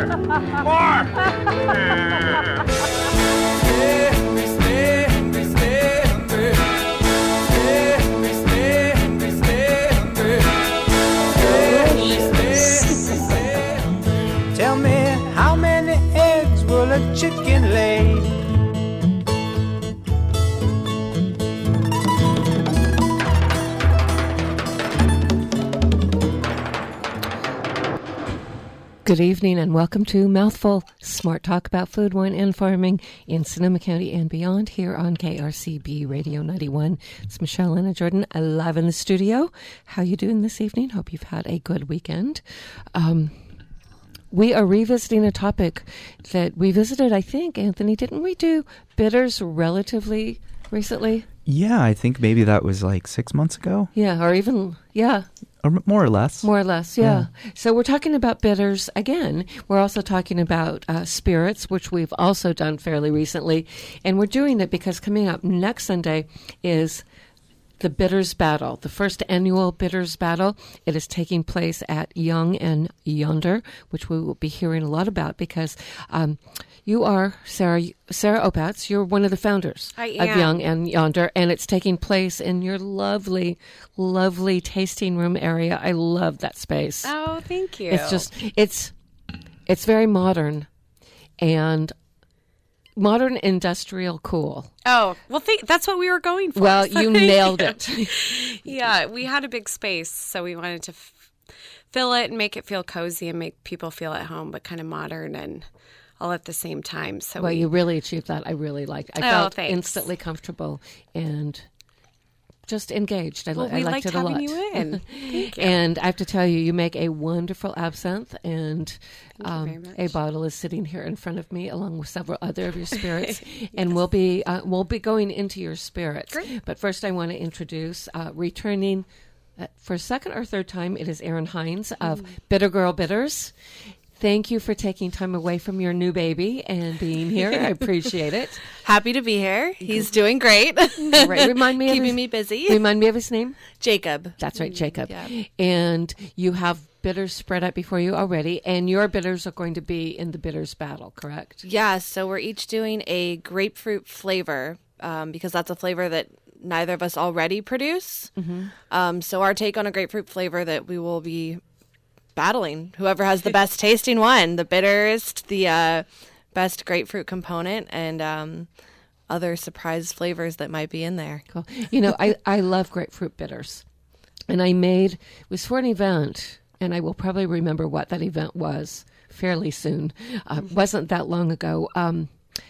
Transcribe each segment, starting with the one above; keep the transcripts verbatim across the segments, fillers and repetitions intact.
More! Stay hungry, stay hungry, stay hungry. Stay hungry, stay hungry, stay hungry. Stay hungry, stay hungry, stay hungry. Tell me, how many eggs will a chicken lay? Good evening and welcome to Mouthful, smart talk about food, wine, and farming in Sonoma County and beyond here on K R C B Radio ninety-one. It's Michelle Anna Jordan live in the studio. How you doing this evening? Hope you've had a good weekend. Um, we are revisiting a topic that we visited, I think, Anthony, didn't we do bitters relatively recently? Yeah, I think maybe that was like six months ago. Yeah, or even, yeah. Or more or less. More or less, yeah. yeah. So we're talking about bitters again. We're also talking about uh, spirits, which we've also done fairly recently. And we're doing it because coming up next Sunday is the Bitters Battle, the first annual Bitters Battle. It is taking place at Young and Yonder, which we will be hearing a lot about because um, you are, Sarah Sarah Opatz, you're one of the founders I am. of Young and Yonder, and it's taking place in your lovely, lovely tasting room area. I love that space. Oh, thank you. It's just, it's, it's very modern and modern industrial cool. Oh, well, th- that's what we were going for. Well, So you thank nailed you. it. Yeah, we had a big space, so we wanted to f- fill it and make it feel cozy and make people feel at home, but kind of modern and all at the same time. So Well, we, you really achieved that. I really liked I Oh, felt thanks. instantly comfortable and just engaged. I, well, I we liked liked it a having lot. you in. Thank you. And I have to tell you, you make a wonderful absinthe, and Thank you um, very much. a bottle is sitting here in front of me, along with several other of your spirits. And we'll be uh, we'll be going into your spirits. Great. But first, I want to introduce uh, returning uh, for a second or third time. It is Erin Hines of Mm. Bitter Girl Bitters. Thank you for taking time away from your new baby and being here. I appreciate it. Happy to be here. He's doing great. Right. Remind me of Keeping his, me busy. Remind me of his name. Jacob. That's right, Jacob. Yeah. And you have bitters spread out before you already, and your bitters are going to be in the bitters battle, correct? Yeah, so we're each doing a grapefruit flavor um, because that's a flavor that neither of us already produce. Mm-hmm. Um, so our take on a grapefruit flavor that we will be battling. Whoever has the best tasting one, the bitterest, the uh, best grapefruit component, and um, other surprise flavors that might be in there. Cool. You know, I, I love grapefruit bitters. And I made, it was for an event, and I will probably remember what that event was fairly soon. Uh, wasn't that long ago. Um,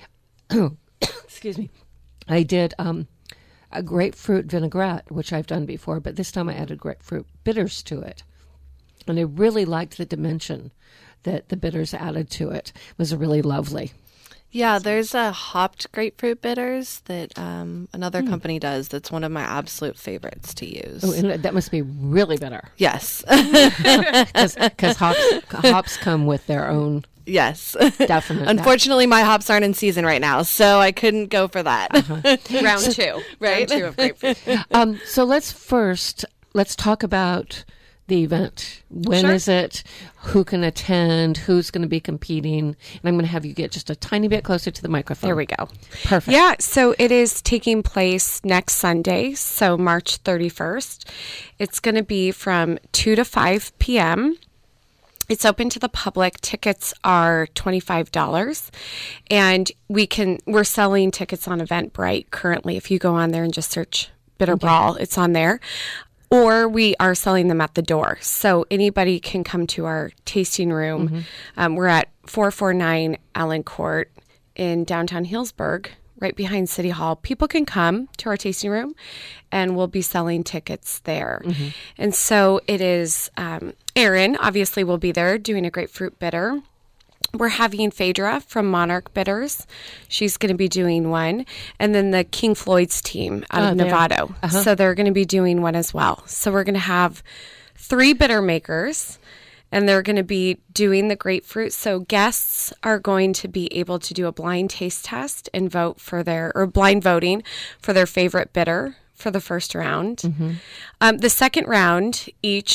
excuse me. I did um, a grapefruit vinaigrette, which I've done before, but this time I added grapefruit bitters to it. And I really liked the dimension that the bitters added to it. It was really lovely. Yeah, there's a hopped grapefruit bitters that um, another Hmm. company does that's one of my absolute favorites to use. Oh, and that must be really bitter. Yes. Because hops, hops come with their own Yes. definite. Unfortunately, my hops aren't in season right now, so I couldn't go for that. Uh-huh. Round two. Right. Round two of grapefruit. Um, so let's first, let's talk about the event. When is Sure. it? Who can attend? Who's going to be competing? And I'm going to have you get just a tiny bit closer to the microphone. There we go. Perfect. Yeah, so it is taking place next Sunday, so March thirty-first. It's going to be from two to five p.m. It's open to the public. Tickets are twenty-five dollars. And we can we're selling tickets on Eventbrite currently. If you go on there and just search Bitter Brawl, it's on there. Or we are selling them at the door. So anybody can come to our tasting room. Mm-hmm. Um, we're at four forty-nine Allen Court in downtown Healdsburg, right behind City Hall. People can come to our tasting room, and we'll be selling tickets there. Mm-hmm. And so it is, um, Erin obviously will be there doing a grapefruit bitter. We're having Phaedra from Monarch Bitters. She's going to be doing one. And then the King Floyd's team out Oh, of there. Novato. Uh-huh. So they're going to be doing one as well. So we're going to have three bitter makers, and they're going to be doing the grapefruit. So guests are going to be able to do a blind taste test and vote for their, or blind voting for their favorite bitter for the first round. Mm-hmm. Um, the second round, each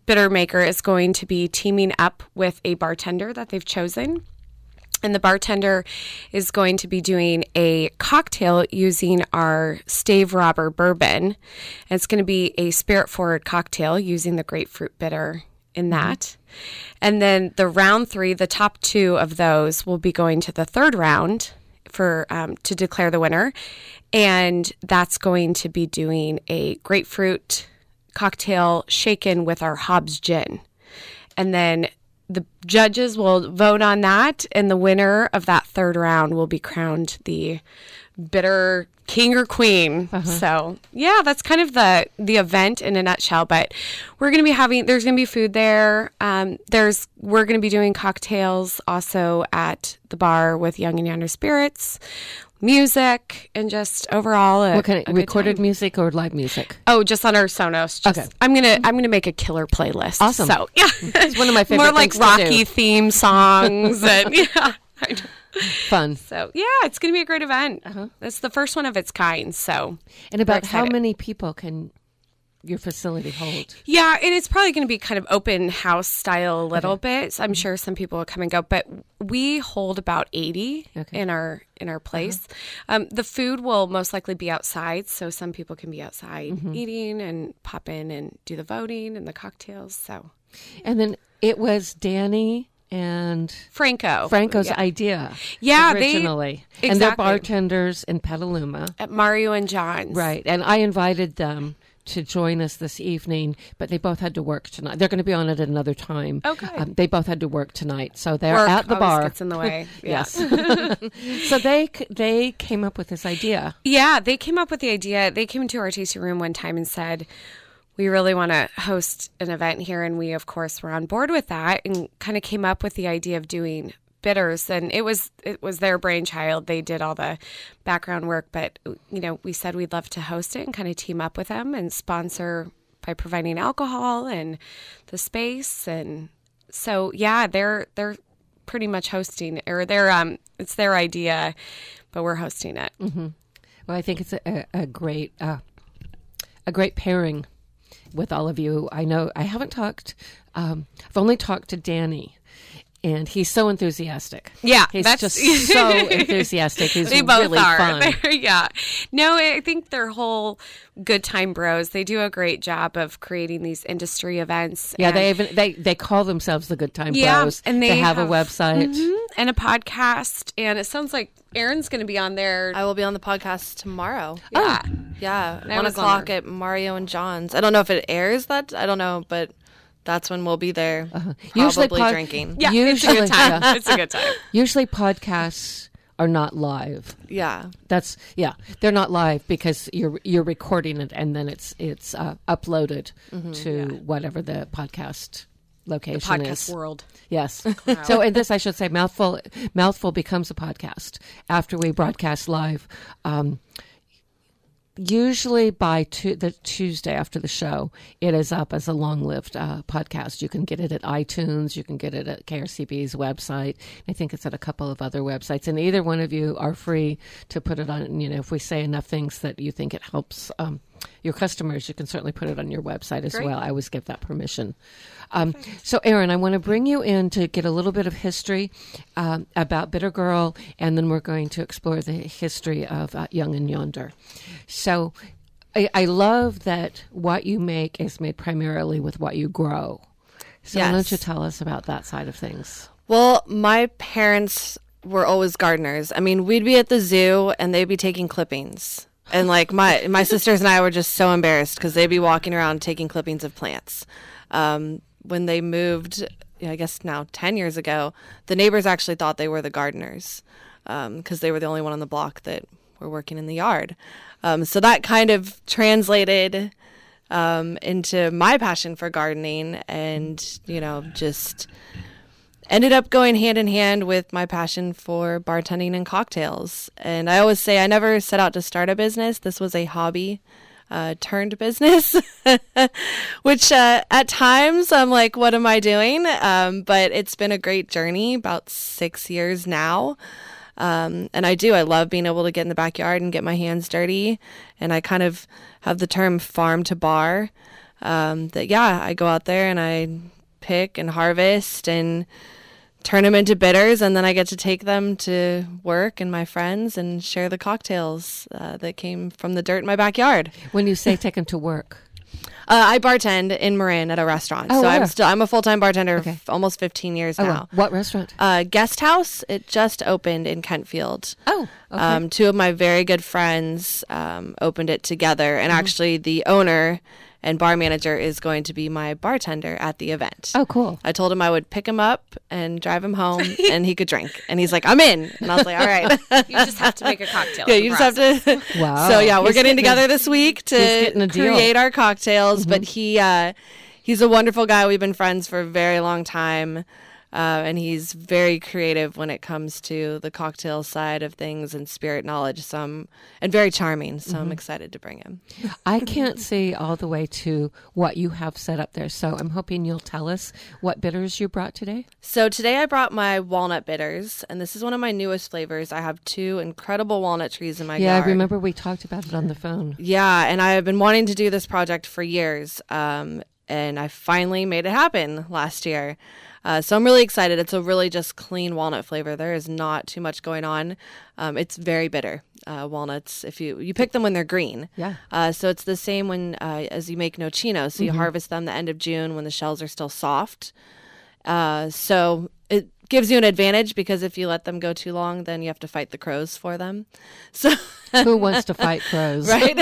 bitter maker is going to be teaming up with a bartender that they've chosen. And the bartender is going to be doing a cocktail using our Stave Robber bourbon. And it's going to be a spirit-forward cocktail using the grapefruit bitter in that. And then the round three, the top two of those will be going to the third round for um, to declare the winner. And that's going to be doing a grapefruit cocktail shaken with our Hobbs gin. And then the judges will vote on that, and the winner of that third round will be crowned the bitter king or queen. Uh-huh. So, yeah, that's kind of the the event in a nutshell. But we're going to be having, there's going to be food there. Um, there's, we're going to be doing cocktails also at the bar with Young and Yonder Spirits, music, and just overall a, what kind a of good recorded time. music or live music? Oh, just on our Sonos. Just, Okay. I'm gonna I'm gonna make a killer playlist. Awesome. So yeah, It's one of my favorite more like things to Rocky do. theme songs and yeah. I know. Fun. So yeah, it's gonna be a great event. Uh-huh. It's the first one of its kind. So And about we're how excited. many people can your facility hold? Yeah, and it's probably going to be kind of open house style a little bit. So I'm sure some people will come and go, but we hold about eighty Okay. in our in our place. Um, the food will most likely be outside, so some people can be outside eating and pop in and do the voting and the cocktails. So And then it was Danny and Franco, Franco's yeah. idea. Yeah, they- originally. And they're exactly. bartenders in Petaluma. at Mario and John's. Right. And I invited them to join us this evening, but they both had to work tonight. They're going to be on it at another time. Okay. Um, they both had to work tonight, so they're Work at the always bar. gets in the way. Yeah. Yes. So they c- they came up with this idea. Yeah, they came up with the idea. They came into our tasting room one time and said, we really want to host an event here. And we, of course, were on board with that and kind of came up with the idea of doing bitters. And it was it was their brainchild. They did all the background work. But, you know, we said we'd love to host it and kind of team up with them and sponsor by providing alcohol and the space. And so, yeah, they're they're pretty much hosting, or they're um it's their idea, but we're hosting it. Mm-hmm. Well, I think it's a, a, a great uh, a great pairing with all of you. I know I haven't talked. Um, I've only talked to Danny, and he's so enthusiastic. Yeah, he's that's- just so enthusiastic. He's They both really are. fun. They're- yeah. No, I think they're whole good time bros. They do a great job of creating these industry events. Yeah, and, they even they they call themselves the Good Time Yeah, Bros. and they have, have- a website. Mhm, and a podcast. And it sounds like Erin's going to be on there. I will be on the podcast tomorrow. yeah. Yeah, I one was on o'clock there. at Mario and John's. I don't know if it airs that. I don't know, but that's when we'll be there. Probably Usually pod- drinking. Yeah, Usually, it's a good time. yeah. It's a good time. Usually podcasts are not live. Yeah. That's yeah, they're not live because you're you're recording it and then it's it's uh, uploaded to whatever the podcast location Podcast is. world. Yes. So in this, I should say, mouthful mouthful becomes a podcast after we broadcast live. Um, Usually by tu- the Tuesday after the show, it is up as a long-lived uh, podcast. You can get it at iTunes. You can get it at K R C B's website. I think it's at a couple of other websites. And either one of you are free to put it on. You know, if we say enough things that you think it helps um, your customers, you can certainly put it on your website as Great. well. I always give that permission. Um, so, Erin, I want to bring you in to get a little bit of history um, about Bitter Girl, and then we're going to explore the history of uh, Young and Yonder. So, I, I love that what you make is made primarily with what you grow. So, why don't Yes. you tell us about that side of things? Well, my parents were always gardeners. I mean, we'd be at the zoo and they'd be taking clippings. And like my my sisters and I were just so embarrassed because they'd be walking around taking clippings of plants. Um, when they moved, yeah, I guess now ten years ago, the neighbors actually thought they were the gardeners because they were the only one on the block that were working in the yard. Um, so that kind of translated um, into my passion for gardening and, you know, just ended up going hand in hand with my passion for bartending and cocktails. And I always say I never set out to start a business. This was a hobby uh, turned business, which uh, at times I'm like, what am I doing? Um, but it's been a great journey, about six years now. Um, and I do. I love being able to get in the backyard and get my hands dirty. And I kind of have the term farm to bar. um, that, yeah, I go out there and I pick and harvest and turn them into bitters, and then I get to take them to work and my friends and share the cocktails uh, that came from the dirt in my backyard. When you say take them to work. Uh, I bartend in Marin at a restaurant. Oh, so where? I'm still I'm a full-time bartender Okay. f- almost fifteen years Oh, now. what restaurant? Uh, Guest House. It just opened in Kentfield. Oh, okay. Um, two of my very good friends um, opened it together, and actually the owner and bar manager is going to be my bartender at the event. oh, cool. I told him I would pick him up and drive him home, and he could drink. And he's like, "I'm in." And I was like, "All right." You just have to make a cocktail. Yeah, you just have to. Wow. So yeah, we're He's getting getting together a- this week to getting a deal. create our cocktails. But he, uh, he's a wonderful guy. We've been friends for a very long time. Uh, and he's very creative when it comes to the cocktail side of things and spirit knowledge. So I'm, and very charming. So I'm excited to bring him. I can't see all the way to what you have set up there, so I'm hoping you'll tell us what bitters you brought today. So today I brought my walnut bitters, and this is one of my newest flavors. I have two incredible walnut trees in my Yeah, yard. I remember we talked about it on the phone. Yeah, and I have been wanting to do this project for years, um, and I finally made it happen last year. Uh, so I'm really excited. It's a really just clean walnut flavor. There is not too much going on. Um, it's very bitter. Uh, walnuts, if you you pick them when they're green. Yeah. Uh, so it's the same when uh, as you make nocino. So you harvest them the end of June when the shells are still soft. Uh, so it gives you an advantage because if you let them go too long, then you have to fight the crows for them. So Who wants to fight crows? right.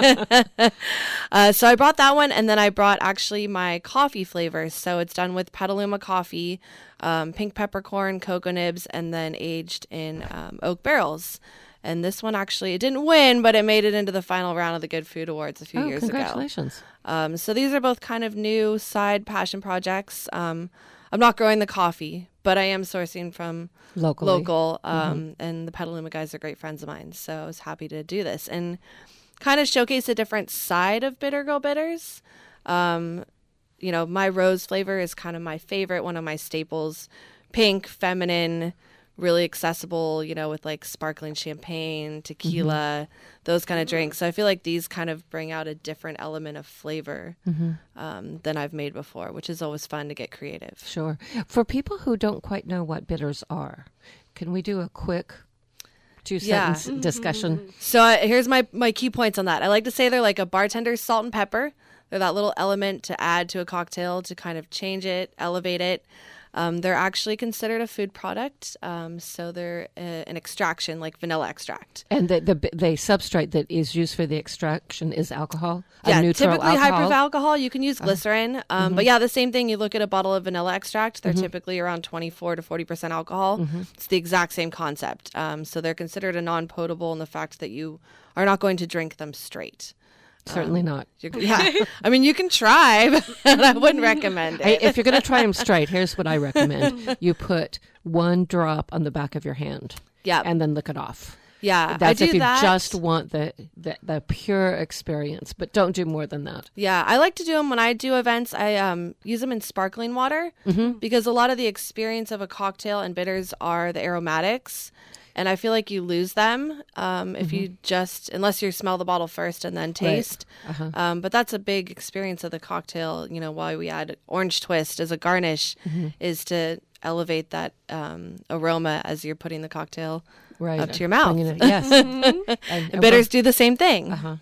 uh, so I brought that one, and then I brought actually my coffee flavors. So it's done with Petaluma coffee, um, pink peppercorn, cocoa nibs, and then aged in um, oak barrels. And this one actually, it didn't win, but it made it into the final round of the Good Food Awards a few Oh, years ago. congratulations. Um, so these are both kind of new side passion projects. Um, I'm not growing the coffee, but I am sourcing from Locally. local. Um, And the Petaluma guys are great friends of mine. So I was happy to do this and kind of showcase a different side of Bitter Girl Bitters. Um, you know, my rose flavor is kind of my favorite, one of my staples. Pink, feminine, really accessible, you know, with like sparkling champagne, tequila, those kind of drinks. So I feel like these kind of bring out a different element of flavor um, than I've made before, which is always fun to get creative. Sure. For people who don't quite know what bitters are, can we do a quick two Yeah. sentence discussion? So uh, here's my, my key points on that. I like to say they're like a bartender's salt and pepper. They're that little element to add to a cocktail to kind of change it, elevate it. Um, they're actually considered a food product. Um, so they're uh, an extraction like vanilla extract. And the, the the substrate that is used for the extraction is alcohol? Yeah, a neutral typically alcohol? high proof alcohol. You can use glycerin. Um, But yeah, the same thing. You look at a bottle of vanilla extract, they're typically around twenty-four to forty percent alcohol. It's the exact same concept. Um, so they're considered a non-potable in the fact that you are not going to drink them straight. Certainly not. You're, yeah, I mean, you can try, but I wouldn't recommend it. Hey, if you're going to try them straight, here's what I recommend. You put one drop on the back of your hand. Yep. And then lick it off. yeah, That's I do if you that. just want the, the the pure experience, but don't do more than that. Yeah, I like to do them when I do events. I um, use them in sparkling water because a lot of the experience of a cocktail and bitters are the aromatics. And I feel like you lose them um, if you just, unless you smell the bottle first and then taste. Uh-huh. Um, but that's a big experience of the cocktail. You know, why we add orange twist as a garnish is to elevate that um, aroma as you're putting the cocktail Right. up to your mouth. Bringing it- yes. and, And and bitters do the same thing. Uh-huh.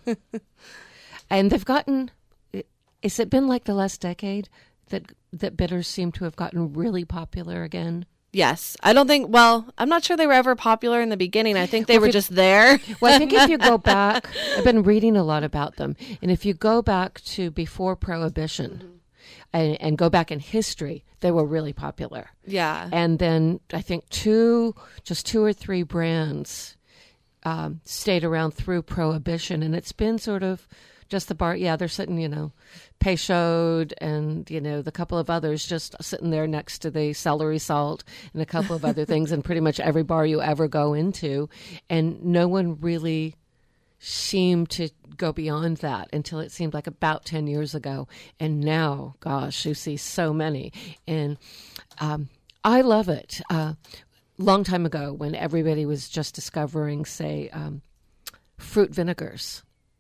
And they've gotten, has it been like the last decade that that bitters seem to have gotten really popular again? Yes. I don't think, well, I'm not sure they were ever popular in the beginning. I think they Well, were if you- just there. Well, I think if you go back, I've been reading a lot about them. And if you go back to before Prohibition and, and go back in history, they were really popular. Yeah. And then I think two, just two or three brands um, stayed around through Prohibition. And it's been sort of just the bar. Yeah, they're sitting, you know, Peychaud and, you know, the couple of others just sitting there next to the celery salt and a couple of other things in pretty much every bar you ever go into. And no one really seemed to go beyond that until it seemed like about ten years ago. And now, gosh, you see so many. And um, I love it. Uh, long time ago when everybody was just discovering, say, um, fruit vinegars.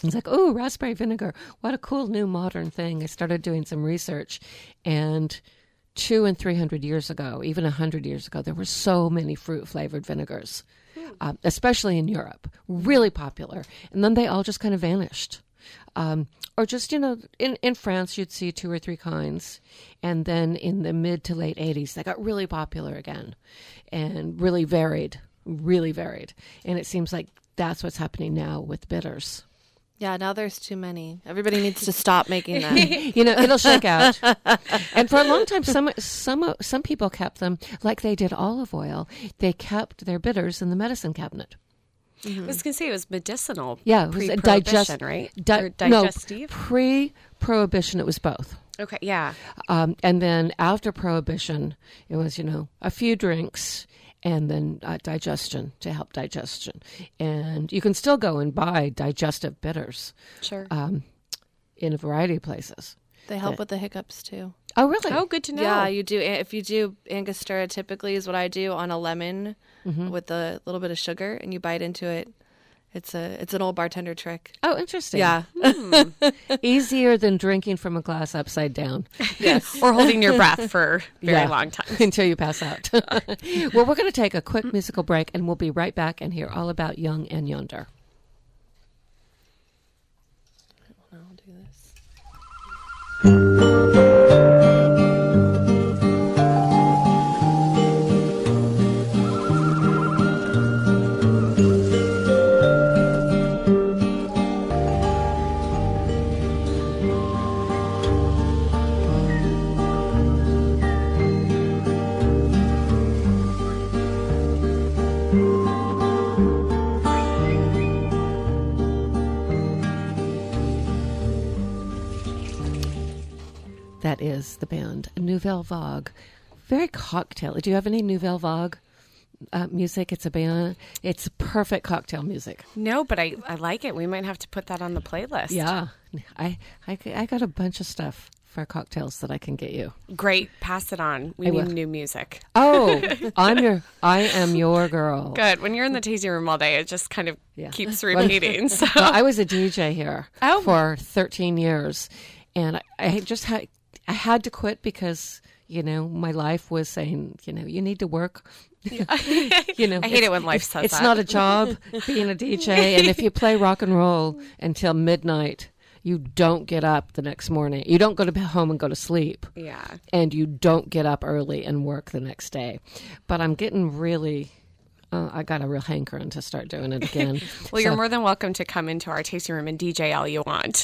It's like, oh, raspberry vinegar. What a cool new modern thing. I started doing some research, and two and three hundred years ago, even a hundred years ago, there were so many fruit-flavored vinegars, um, especially in Europe, really popular. And then they all just kind of vanished. Um, or just, you know, in, in France, you'd see two or three kinds. And then in the mid to late eighties, they got really popular again and really varied, really varied. And it seems like that's what's happening now with bitters. Yeah, now there's too many. Everybody needs to stop making them. You know, it'll shake out. And for a long time, some some some people kept them like they did olive oil. They kept their bitters in the medicine cabinet. Mm-hmm. I was going to say it was medicinal. Yeah, it was a digest, right? Di- or digestive? No, pre-prohibition, it was both. Okay, yeah. Um, and then after prohibition, it was, you know, a few drinks and then uh, digestion to help digestion. And you can still go and buy digestive bitters. Sure. Um, in a variety of places. They help That- with the hiccups too. Oh, really? Oh, good to know. Yeah, you do. If you do Angostura, typically is what I do on a lemon with a little bit of sugar, and you bite into it. It's a it's an old bartender trick. Oh, interesting. Yeah. Easier than drinking from a glass upside down. Yes. Or holding your breath for very Yeah. long time. Until you pass out. Well, we're going to take a quick musical break, and we'll be right back and hear all about Young and Yonder. I'll do this. That is the band Nouvelle Vague. Very cocktail. Do you have any Nouvelle Vague uh, music? It's a band. It's perfect cocktail music. No, but I, I like it. We might have to put that on the playlist. Yeah. I, I, I got a bunch of stuff for cocktails that I can get you. Great. Pass it on. We I need will. new music. Oh, I'm your, I am your girl. Good. When you're in the tasting room all day, it just kind of Yeah. keeps repeating. So Well, I was a D J here Oh. for thirteen years, and I, I just had I had to quit because you know my life was saying you know you need to work. you know, I hate it's- it when life it's, says it's that. not a job being a D J, and if you play rock and roll until midnight, you don't get up the next morning. You don't go to home and go to sleep. Yeah. And you don't get up early and work the next day. But I'm getting really. Uh, I got a real hankering to start doing it again. Well, you're So- more than welcome to come into our tasting room and D J all you want.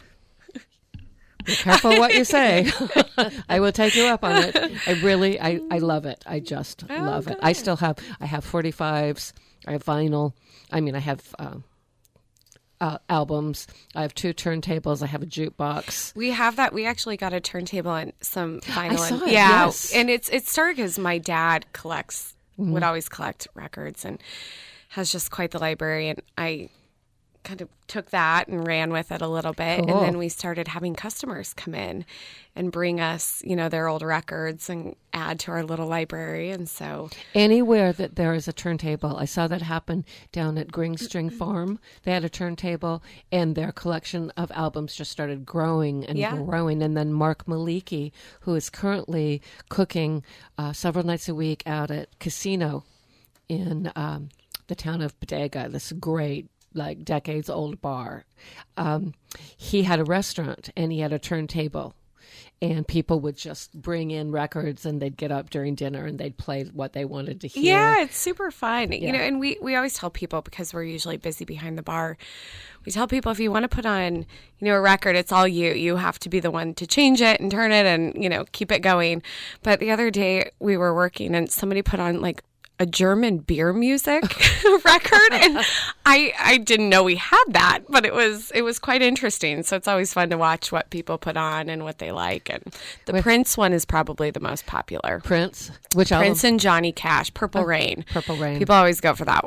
Be careful what you say. I will take you up on it. I really, I, I love it. I just Oh, love it. I still have, I have forty-fives. I have vinyl. I mean, I have uh, uh, albums. I have two turntables. I have a jukebox. We have that. We actually got a turntable and some vinyl. saw and, it, yeah, yes. and it's it started because my dad collects Mm-hmm. would always collect records and has just quite the library. And I kind of took that and ran with it a little bit, Cool. and then we started having customers come in and bring us, you know, their old records and add to our little library. And so Anywhere that there is a turntable, I saw that happen down at Green String Farm. They had a turntable, and their collection of albums just started growing and Yeah. growing. And then Mark Maliki, who is currently cooking uh, several nights a week out at Casino in um, the town of Bodega, this great, like decades old bar. Um, he had a restaurant, and he had a turntable. And people would just bring in records, and they'd get up during dinner and they'd play what they wanted to hear. yeah, it's super fun. You Yeah. know, and we, we always tell people, because we're usually busy behind the bar, we tell people if you want to put on, you know, a record, it's all you. You have to be the one to change it and turn it and, you know, keep it going. But the other day we were working and somebody put on like a German beer music record, and I I didn't know we had that, but it was it was quite interesting. So it's always fun to watch what people put on and what they like. And the With- Prince one is probably the most popular. Prince, which Prince album? and Johnny Cash, Purple Rain. Purple Rain. People always go for that one.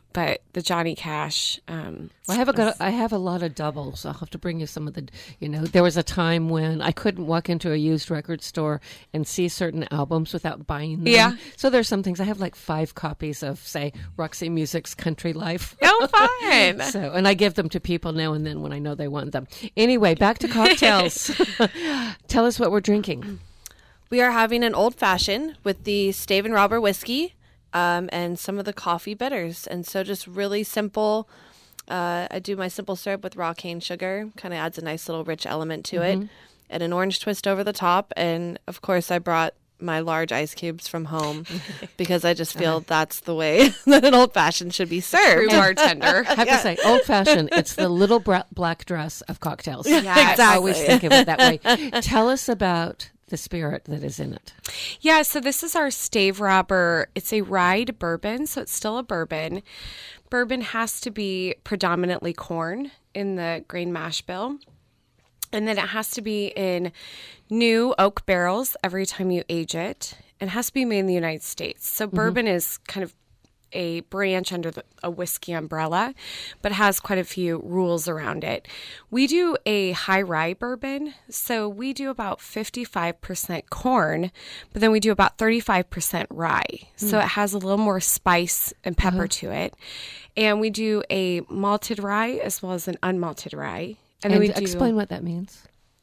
but the Johnny Cash. Um, Well, I have a was- good, I have a lot of doubles. I'll have to bring you some of the. You know, there was a time when I couldn't walk into a used record store and see certain albums without buying them. Yeah. So there's some things I have like five copies of, say, Roxy Music's Country Life. Oh, fun. So, and I give them to people now and then when I know they want them. Anyway, back to cocktails. Tell us what we're drinking. We are having an old fashioned with the Stave and Robber whiskey um, and some of the coffee bitters. And so just really simple. Uh, I do my simple syrup with raw cane sugar. Kind of adds a nice little rich element to Mm-hmm. it. And an orange twist over the top. And of course, I brought my large ice cubes from home because I just feel that's the way that an old fashioned should be served. True bartender. I have to say, old fashioned, it's the little bra- black dress of cocktails. Yes. I always think of it that way. Tell us about the spirit that is in it. Yeah, so this is our Stave Robber. It's a rye bourbon, so it's still a bourbon. Bourbon has to be predominantly corn in the grain mash bill. And then it has to be in new oak barrels every time you age it. It has to be made in the United States. So bourbon is kind of a branch under the, a whiskey umbrella, but has quite a few rules around it. We do a high rye bourbon, so we do about fifty-five percent corn, but then we do about thirty-five percent rye. So it has a little more spice and pepper to it. And we do a malted rye as well as an unmalted rye. And, And, then we do explain what that means.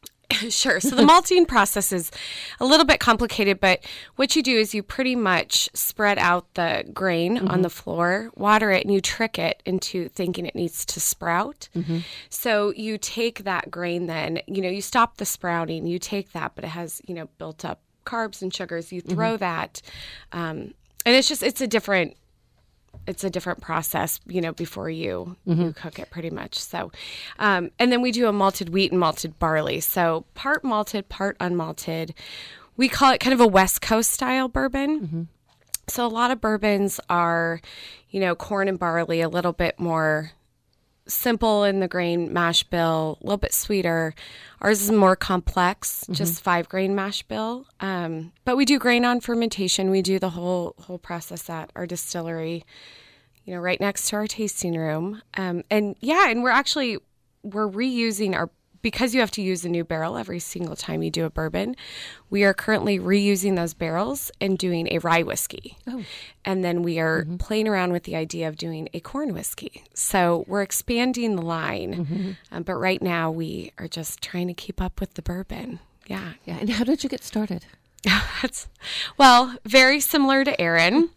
Sure. So the malting process is a little bit complicated, but what you do is you pretty much spread out the grain Mm-hmm. on the floor, water it, and you trick it into thinking it needs to sprout. Mm-hmm. So you take that grain then, you know, you stop the sprouting, you take that, but it has, you know, built up carbs and sugars. You throw Mm-hmm. that. Um, and it's just, it's a different it's a different process, you know, before you, Mm-hmm. you cook it pretty much. So, um, and then we do a malted wheat and malted barley. So part malted, part unmalted. We call it kind of a West Coast style bourbon. Mm-hmm. So a lot of bourbons are, you know, corn and barley, a little bit more simple in the grain mash bill, a little bit sweeter. Ours is more complex, just five grain mash bill. Um, but we do grain on fermentation. We do the whole whole process at our distillery, you know, right next to our tasting room. Um, and yeah, and we're actually we're reusing our because you have to use a new barrel every single time you do a bourbon. We are currently reusing those barrels and doing a rye whiskey. Oh. And then we are playing around with the idea of doing a corn whiskey. So we're expanding the line. Um, but right now we are just trying to keep up with the bourbon. Yeah. Yeah. And how did you get started? That's, well, very similar to Erin.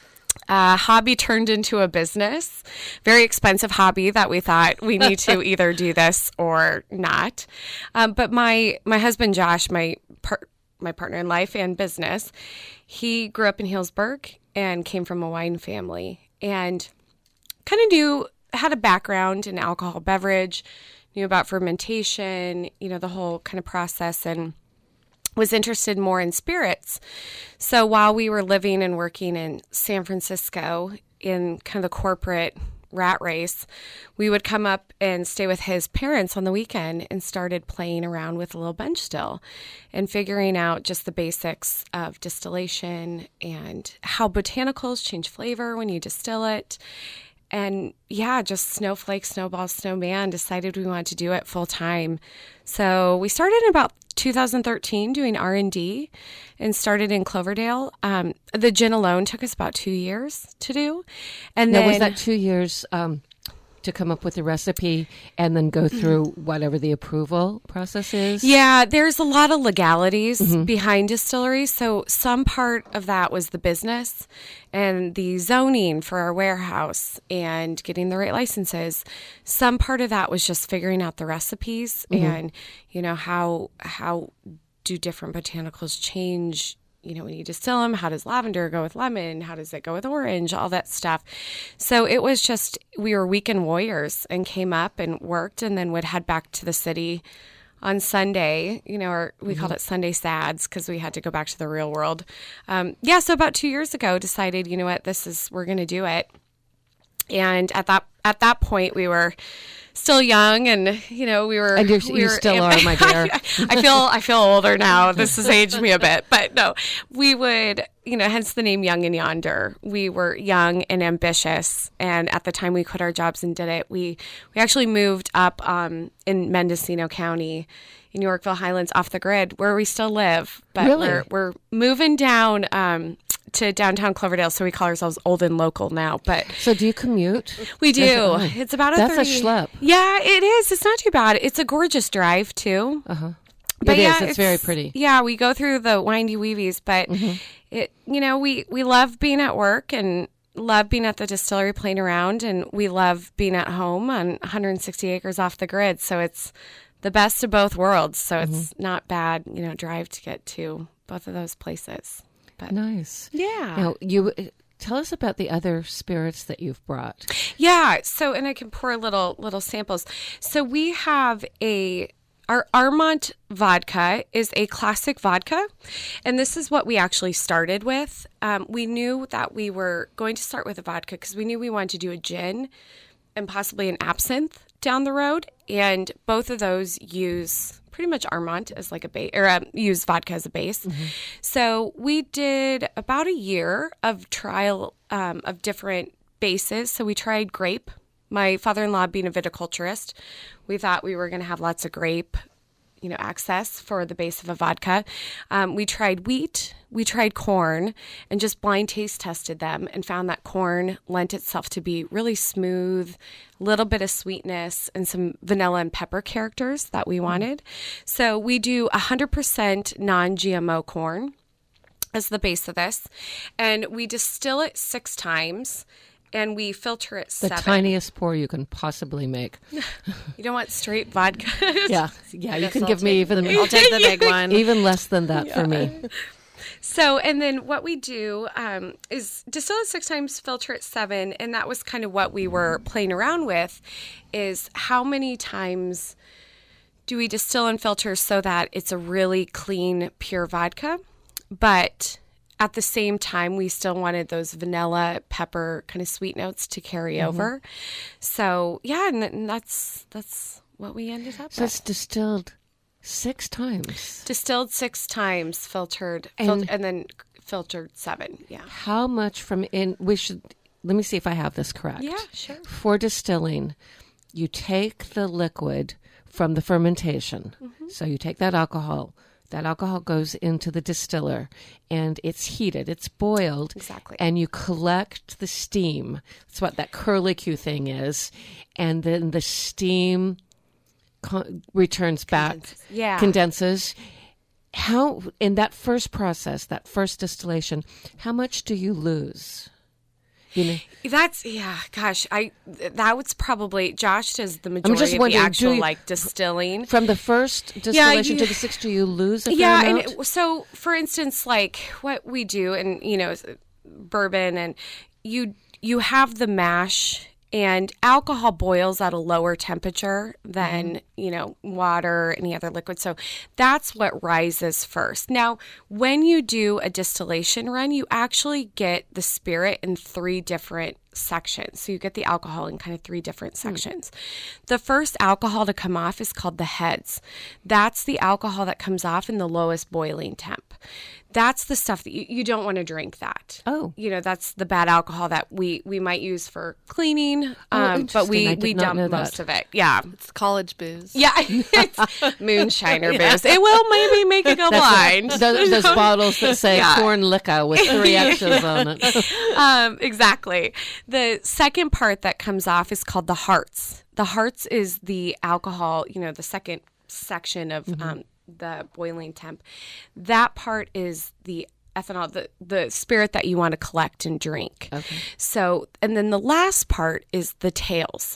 Uh, hobby turned into a business, very expensive hobby that we thought we need to either do this or not. Um, but my my husband Josh, my par- my partner in life and business, he grew up in Healdsburg and came from a wine family and kind of knew had a background in alcohol beverage, knew about fermentation, you know, the whole kind of process, and was interested more in spirits. So while we were living and working in San Francisco in kind of the corporate rat race, we would come up and stay with his parents on the weekend and started playing around with a little bench still and figuring out just the basics of distillation and how botanicals change flavor when you distill it. And yeah, just snowflake, snowball, snowman, decided we wanted to do it full time. So we started in about two thousand thirteen doing R and D and started in Cloverdale. Um, the gin alone took us about two years to do. And Now, then was that two years um, to come up with the recipe and then go through whatever the approval process is? Yeah, there's a lot of legalities behind distilleries. So some part of that was the business and the zoning for our warehouse and getting the right licenses. Some part of that was just figuring out the recipes and, you know, how how do different botanicals change, you know, when you distill them, how does lavender go with lemon? How does it go with orange? All that stuff. So it was just, we were weekend warriors and came up and worked and then would head back to the city on Sunday, you know, or we called it Sunday Sads because we had to go back to the real world. Um, yeah, so about two years ago, decided, you know what, this is, we're going to do it. And at that at that point we were still young, and you know we were. And you're, we you were, still are, my dear. I feel I feel older now. This has aged me a bit, but no, we would. You know, hence the name Young and Yonder. We were young and ambitious, and at the time we quit our jobs and did it. We we actually moved up um, in Mendocino County, in Yorkville Highlands, off the grid, where we still live. But Really? we're we're moving down um, to downtown Cloverdale, so we call ourselves old and local now. But So do you commute? we do. Is it- It's about a That's a thirty schlep. Yeah, it is. It's not too bad. It's a gorgeous drive too. Uh-huh. But It is. yeah, It's very pretty. Yeah, we go through the windy weavies, but it, you know, we, we love being at work and love being at the distillery playing around, and we love being at home on one hundred sixty acres off the grid. So it's the best of both worlds. So it's not bad, you know, drive to get to both of those places. But Nice. yeah. Now, you tell us about the other spirits that you've brought. Yeah. So, and I can pour little little samples. So we have a our Armont vodka is a classic vodka, and this is what we actually started with. Um, we knew that we were going to start with a vodka because we knew we wanted to do a gin and possibly an absinthe down the road, and both of those use pretty much Armont as like a base, or um, use vodka as a base. So we did about a year of trial um, of different bases. So we tried grape. My father-in-law being a viticulturist, we thought we were going to have lots of grape, you know, access for the base of a vodka. Um, we tried wheat, we tried corn, and just blind taste tested them and found that corn lent itself to be really smooth, a little bit of sweetness, and some vanilla and pepper characters that we wanted. So we do one hundred percent non-G M O corn as the base of this, and we distill it six times. And we filter it The seven. tiniest pour you can possibly make. You don't want straight vodka. Yeah. Yeah, you Guess can I'll give me take- even I'll take the big one. even less than that for me. So, and then what we do um, is distill it six times, filter it seven, and that was kind of what we were playing around with, is how many times do we distill and filter so that it's a really clean, pure vodka, but at the same time, we still wanted those vanilla, pepper kind of sweet notes to carry over. So, yeah, and, and that's that's what we ended up So with. it's distilled six times. Distilled six times, filtered, fil- And- and then filtered seven. Yeah. How much from in we should let me see if I have this correct. Yeah, sure. For distilling, you take the liquid from the fermentation. Mm-hmm. So you take that alcohol. That alcohol goes into the distiller and it's heated, it's boiled. Exactly. And you collect the steam. That's what that curlicue thing is. And then the steam co- returns back, Yeah. condenses. How, in that first process, that first distillation, how much do you lose? You know, That's yeah, gosh, I that was probably Josh does the majority just of the wondering, do actual you- like distilling. from the first distillation you- to the sixth, do you lose a fair Yeah, and amount? it, so for instance, like what we do, and you know, bourbon, and you you have the mash, and alcohol boils at a lower temperature than you know water, any other liquid. So that's what rises first. Now, when you do a distillation run, you actually get the spirit in three different sections. So you get the alcohol in kind of three different sections. The first alcohol to come off is called the heads. That's the alcohol that comes off in the lowest boiling temp. That's the stuff that you, you don't want to drink that. Oh. You know, that's the bad alcohol that we, we might use for cleaning, Oh, um, but we, interesting. I did we not dump know that. most of it. Yeah. It's college booze. Yeah. It's moonshiner booze. It will maybe make you go blind. those, those bottles that say Yeah. corn liquor with three X's on it. um, exactly. The second part that comes off is called the hearts. The hearts is the alcohol, you know, the second section of um, the boiling temp. That part is the ethanol, the, the spirit that you want to collect and drink. Okay. So, and then the last part is the tails.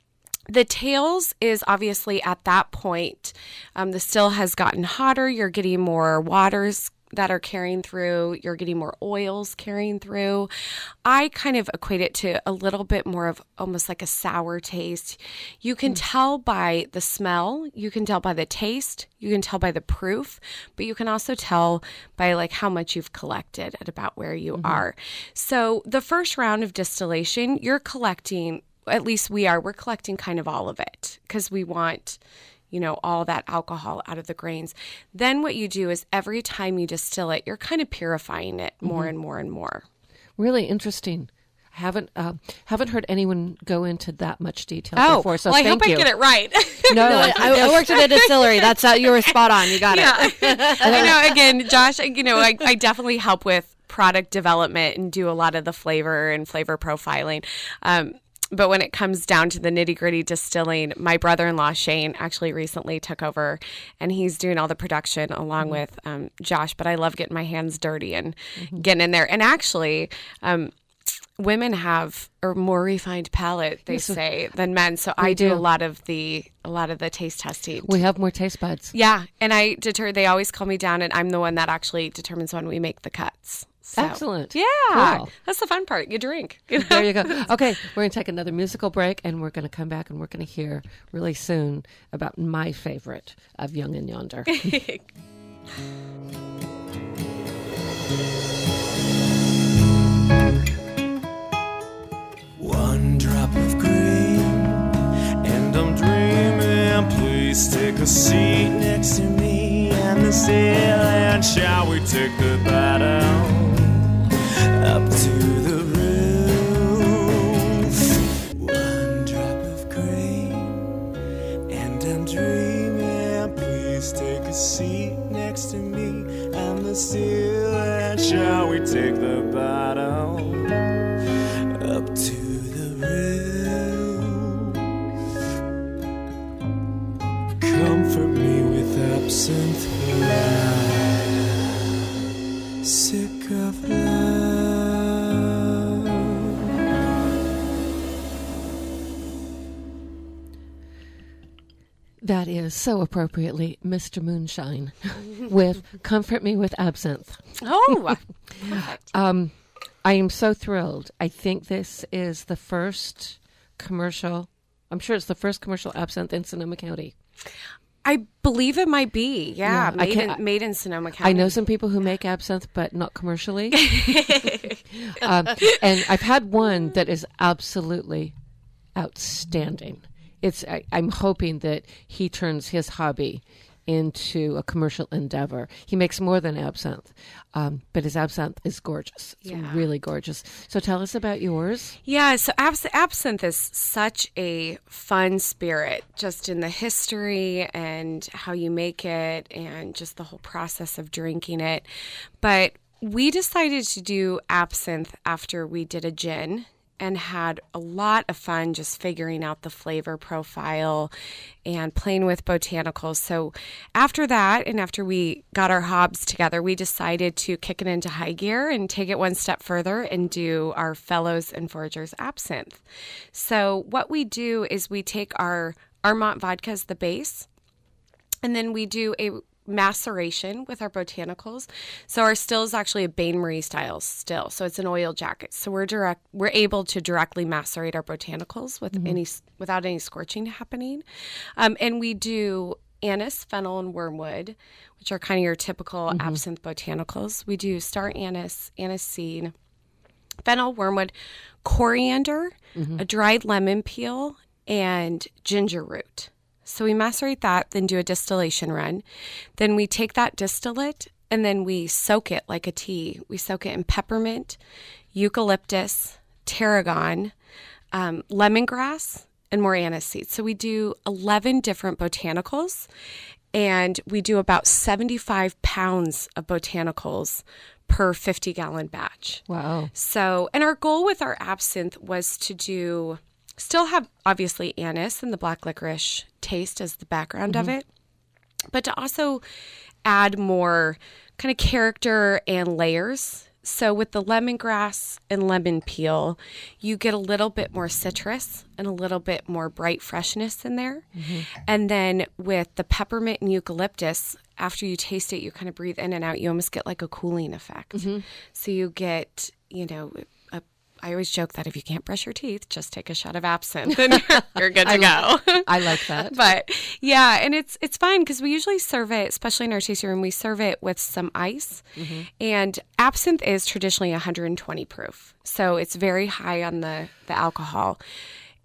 The tails is obviously at that point, um, the still has gotten hotter. You're getting more waters that are carrying through. You're getting more oils carrying through. I kind of equate it to a little bit more of almost like a sour taste. You can tell by the smell. You can tell by the taste. You can tell by the proof. But you can also tell by like how much you've collected at about where you are. So the first round of distillation, you're collecting at least we are, we're collecting kind of all of it because we want, you know, all that alcohol out of the grains. Then what you do is every time you distill it, you're kind of purifying it more mm-hmm. and more and more. Really interesting. Haven't uh, haven't heard anyone go into that much detail oh, before. So well, I thank hope you. I get it right. No, No, I, I worked at a distillery. That's how you were spot on. You got yeah. it. I know. Again, Josh, you know, I, I definitely help with product development and do a lot of the flavor and flavor profiling. Um, but when it comes down to the nitty gritty distilling, my brother-in-law, Shane, actually recently took over and he's doing all the production along mm-hmm. with um, Josh. But I love getting my hands dirty and mm-hmm. getting in there. And actually, um, women have a more refined palate, they yes, say, than men. So I do, do a lot of the a lot of the taste testing. We have more taste buds. Yeah, and I deter. They always call me down, and I'm the one that actually determines when we make the cuts. So, excellent. Yeah, cool. That's the fun part. You drink. You know? There you go. Okay, we're going to take another musical break, and we're going to come back, and we're going to hear really soon about my favorite of Young and Yonder. One drop of green, and I'm dreaming. Please take a seat next to me and the ceiling. Shall we take the battle up to the roof? One drop of green, and I'm dreaming. Please take a seat next to me and the ceiling. Shall we take the battle up to comfort me with absinthe wine, sick of love. That is so appropriately Mister Moonshine with Comfort Me with Absinthe. Oh, perfect. um, I am so thrilled. I think this is the first commercial, I'm sure it's the first commercial absinthe in Sonoma County. I believe it might be, yeah, yeah made, in, made in Sonoma County. I know some people who make absinthe, but not commercially. um, and I've had one that is absolutely outstanding. It's I, I'm hoping that he turns his hobby into a commercial endeavor. He makes more than absinthe, um, but his absinthe is gorgeous. It's yeah. really gorgeous. So tell us about yours. Yeah, so abs- absinthe is such a fun spirit, just in the history and how you make it and just the whole process of drinking it. But we decided to do absinthe after we did a gin and had a lot of fun just figuring out the flavor profile and playing with botanicals. So after that, and after we got our hobs together, we decided to kick it into high gear and take it one step further and do our Fellows and Foragers absinthe. So what we do is we take our Armont vodka as the base, and then we do a maceration with our botanicals. So our still is actually a Bain Marie style still. So it's an oil jacket. So we're direct we're able to directly macerate our botanicals with mm-hmm. any without any scorching happening. Um, and we do anise, fennel, and wormwood, which are kind of your typical mm-hmm. absinthe botanicals. We do star anise, anise seed, fennel, wormwood, coriander, mm-hmm. a dried lemon peel, and ginger root. So we macerate that, then do a distillation run. Then we take that distillate and then we soak it like a tea. We soak it in peppermint, eucalyptus, tarragon, um, lemongrass, and more anise seeds. So we do eleven different botanicals, and we do about seventy-five pounds of botanicals per fifty gallon batch. Wow. So, and our goal with our absinthe was to do... still have, obviously, anise and the black licorice taste as the background mm-hmm. of it, but to also add more kind of character and layers. So with the lemongrass and lemon peel, you get a little bit more citrus and a little bit more bright freshness in there. Mm-hmm. And then with the peppermint and eucalyptus, after you taste it, you kind of breathe in and out. You almost get like a cooling effect. Mm-hmm. So you get, you know... I always joke that if you can't brush your teeth, just take a shot of absinthe and you're, you're good to I go. Like, I like that. But yeah, and it's it's fine because we usually serve it, especially in our tasting room, we serve it with some ice. Mm-hmm. And absinthe is traditionally one hundred twenty proof. So it's very high on the, the alcohol.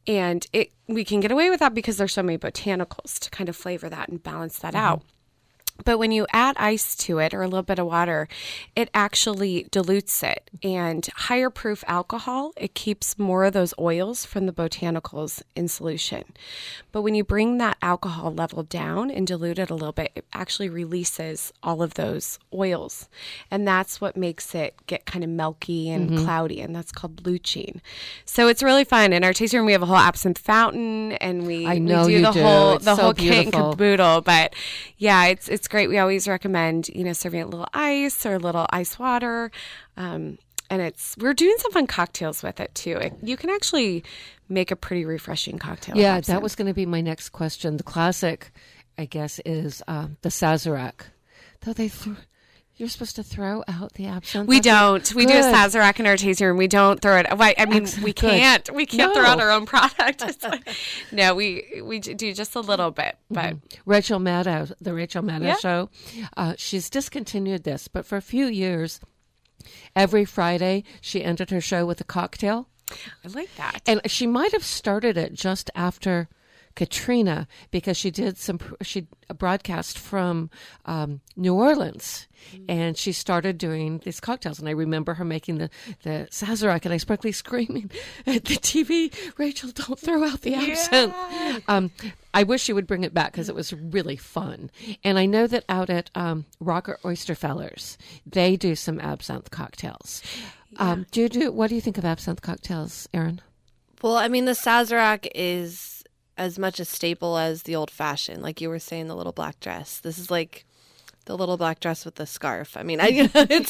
And it we can get away with that because there's so many botanicals to kind of flavor that and balance that out. But when you add ice to it or a little bit of water, it actually dilutes it. And higher proof alcohol, it keeps more of those oils from the botanicals in solution. But when you bring that alcohol level down and dilute it a little bit, it actually releases all of those oils. And that's what makes it get kind of milky and mm-hmm. cloudy. And that's called luchine. So it's really fun. In our tasting room, we have a whole absinthe fountain, and we, I know we do you the do. whole It's the so whole kit and beautiful. caboodle. But yeah, it's it's great. We always recommend, you know, serving a little ice or a little ice water. Um, and it's, we're doing some fun cocktails with it too. It, you can actually make a pretty refreshing cocktail. Yeah, with that absinthe. was going to be my next question. The classic, I guess, is um, the Sazerac. Though they th- you're supposed to throw out the absinthe. We after- don't. We do a Good. Sazerac in our tasting room. We don't throw it. Why? I mean, Excellent. we Good. can't. We can't throw No. out our own product. It's like, no, we we do just a little bit, but Rachel Maddow, the Rachel Maddow Yeah. show, uh, she's discontinued this, but for a few years, every Friday she ended her show with a cocktail. I like that. And she might have started it just after Katrina, because she did some she broadcast from um, New Orleans, and she started doing these cocktails. And I remember her making the the Sazerac, and I was practically screaming at the T V, "Rachel, don't throw out the absinthe!" Um, I wish she would bring it back because it was really fun. And I know that out at um, Rocker Oysterfellers, they do some absinthe cocktails. Um, do you do? What do you think of absinthe cocktails, Erin? Well, I mean, the Sazerac is as much a staple as the old fashioned. Like you were saying, the little black dress. This is like the little black dress with the scarf. I mean, I it's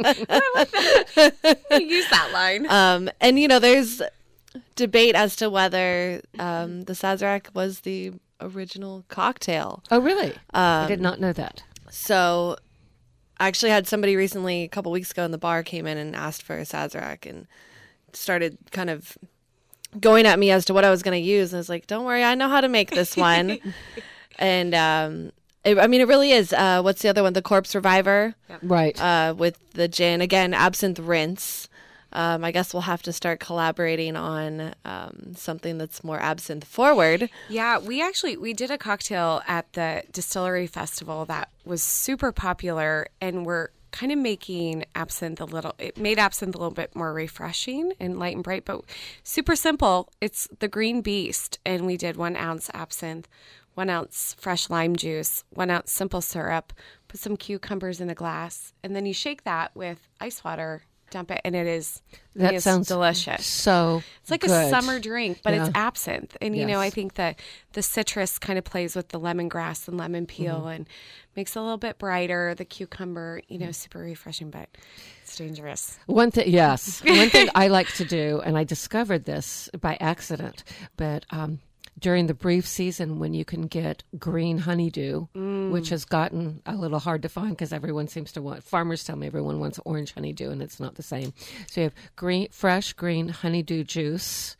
Use that line. um, and you know, there's debate as to whether um, the Sazerac was the original cocktail. Oh, really? I Um, did not know that. So I actually had somebody recently, a couple weeks ago in the bar, came in and asked for a Sazerac and started kind of going at me as to what I was going to use. And I was like, don't worry, I know how to make this one. and um, it, I mean, it really is. Uh, what's the other one? The Corpse Reviver Right. uh, with the gin. Again, absinthe rinse. Um, I guess we'll have to start collaborating on um, something that's more absinthe forward. Yeah, we actually we did a cocktail at the Distillery Festival that was super popular, and we're kind of making absinthe a little, it made absinthe a little bit more refreshing and light and bright, but super simple. It's the Green Beast, and we did one ounce absinthe, one ounce fresh lime juice, one ounce simple syrup, put some cucumbers in a glass, and then you shake that with ice water, dump it, and it is, That it is sounds delicious. So It's like good. a summer drink, but Yeah. it's absinthe. And, you know, Yes. I think that the citrus kind of plays with the lemongrass and lemon peel Mm-hmm. and makes it a little bit brighter. The cucumber, you know, super refreshing, but it's dangerous. One thing, yes, one thing I like to do, and I discovered this by accident, but um, during the brief season when you can get green honeydew, which has gotten a little hard to find because everyone seems to want, farmers tell me everyone wants orange honeydew, and it's not the same. So you have green, fresh green honeydew juice,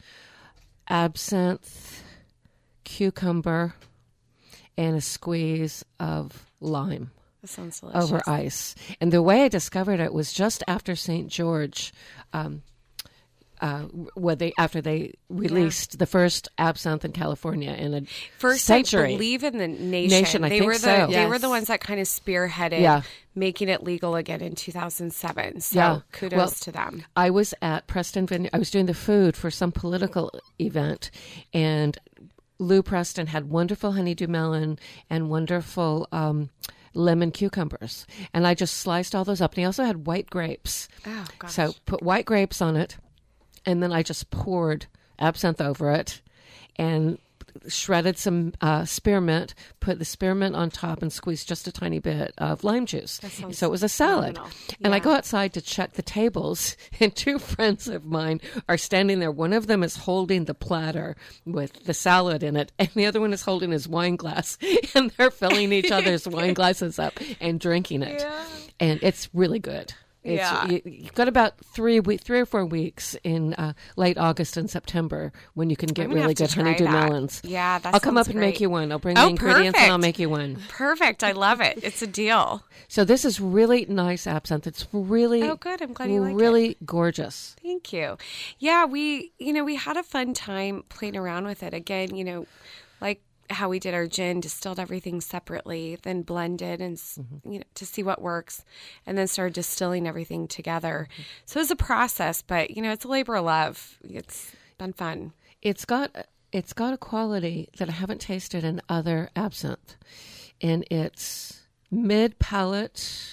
absinthe, cucumber, and a squeeze of lime That sounds delicious. over ice. And the way I discovered it was just after Saint George, um, uh, where they after they released the first absinthe in California in a First, century. I believe in the nation. Nation, I they think were the so. they were Yes. the ones that kind of spearheaded Yeah. making it legal again in two thousand seven. So Yeah. kudos Well, to them. I was at Preston Vineyard. I was doing the food for some political event, and Lou Preston had wonderful honeydew melon and wonderful um, lemon cucumbers, and I just sliced all those up. And he also had white grapes. Oh, gosh. So put white grapes on it, and then I just poured absinthe over it, and shredded some uh, spearmint, put the spearmint on top, and squeezed just a tiny bit of lime juice. sounds So it was a salad. phenomenal. And I Yeah. go outside to check the tables, and two friends of mine are standing there. One of them is holding the platter with the salad in it, and the other one is holding his wine glass, and they're filling each other's wine glasses up and drinking it. Yeah. And it's really good. It's, Yeah. you, you've got about three we- three or four weeks in uh, late August and September when you can get I'm gonna really have to good try honeydew that. melons. Yeah, that I'll come up sounds and make great. you one. I'll bring Oh, the ingredients and I'll perfect. make you one. Perfect. I love it. It's a deal. So this is really nice absinthe. It's really Oh, good. I'm glad you like it. really gorgeous. Thank you. Yeah, we, you know, we had a fun time playing around with it. Again, you know, like how we did our gin, distilled everything separately, then blended and, s you know, to see what works, and then started distilling everything together. So it was a process, but, you know, it's a labor of love. It's been fun. It's got it's got a quality that I haven't tasted in other absinthe, and it's mid palate,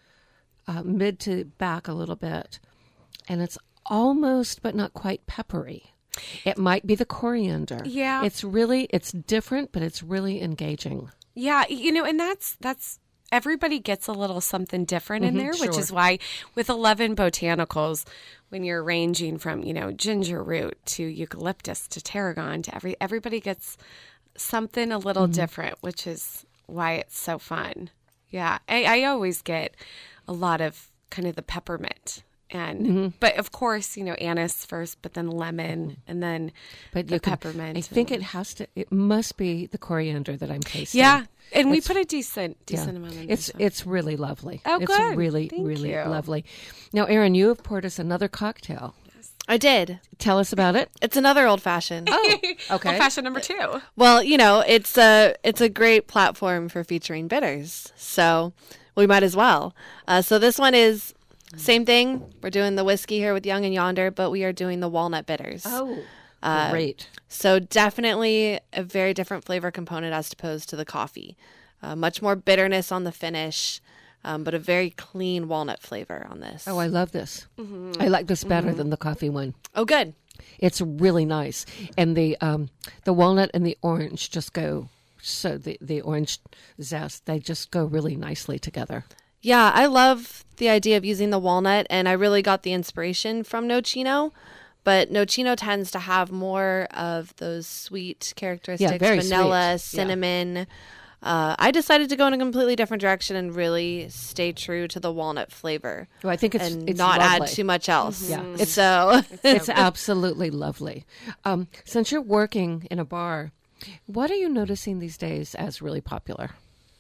uh, mid to back a little bit, and it's almost but not quite peppery. It might be the coriander. Yeah. It's really, it's different, but it's really engaging. Yeah, you know, and that's that's everybody gets a little something different in there, which sure. is why with eleven botanicals, when you're ranging from, you know, ginger root to eucalyptus to tarragon to every everybody gets something a little different, which is why it's so fun. Yeah, I, I always get a lot of kind of the peppermint. And but of course, you know, anise first, but then lemon, and then But the you can- peppermint. I think and- it has to, it must be the coriander that I'm tasting. yeah, and we It's- put a decent Yeah. decent amount in there. It's so. it's really lovely. Oh, it's good. really, Thank really you. lovely. Now, Erin, you have poured us another cocktail. I did. Tell us about it. It's another old fashioned. Oh, okay. Old fashioned number two. Well, you know, it's a it's a great platform for featuring bitters, so we might as well. Uh, so this one is same thing. We're doing the whiskey here with Young and Yonder, but we are doing the walnut bitters. Oh, Uh, great. So definitely a very different flavor component as opposed to the coffee. Uh, much more bitterness on the finish, um, but a very clean walnut flavor on this. Oh, I love this. I like this better than the coffee one. oh, good. It's really nice, and the um, the walnut and the orange just go. So the the orange zest, they just go really nicely together. Yeah, I love the idea of using the walnut, and I really got the inspiration from Nocino. But Nocino tends to have more of those sweet characteristics, very vanilla, sweet. Yeah. cinnamon. Uh, I decided to go in a completely different direction and really stay true to the walnut flavor Well, I think it's and it's not lovely. add too much else. Yeah, it's- so It's absolutely lovely. Um, since you're working in a bar, what are you noticing these days as really popular?